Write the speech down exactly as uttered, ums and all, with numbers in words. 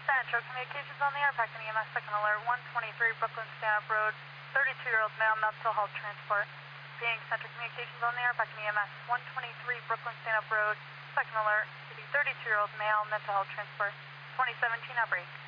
Central Communications on the air, Packing E M S, second alert, one twenty-three Brooklyn Stanhope Road, thirty-two-year-old male, mental health transport. Being Central Communications on the air, Packing E M S, one twenty-three Brooklyn Stanhope Road, second alert, to the thirty-two-year-old male, mental health transport, twenty seventeen outbreak.